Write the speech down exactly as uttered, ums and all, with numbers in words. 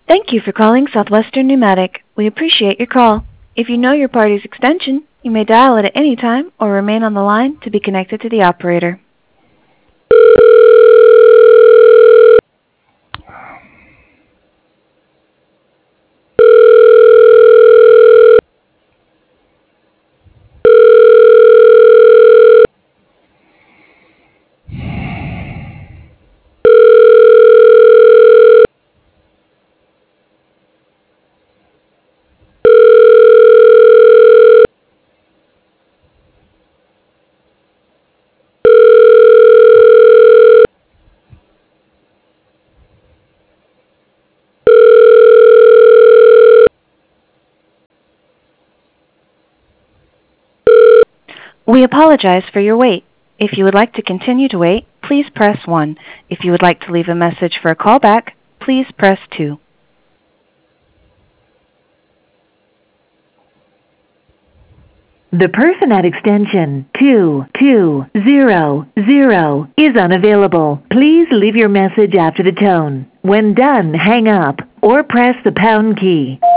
Thank you for calling Southwestern Pneumatic. We appreciate your call. If you know your party's extension, you may dial it at any time or remain on the line to be connected to the operator. We apologize for your wait. If you would like to continue to wait, please press one. If you would like to leave a message for a callback, please press two. The person at extension two two zero zero is unavailable. Please leave your message after the tone. When done, hang up or press the pound key.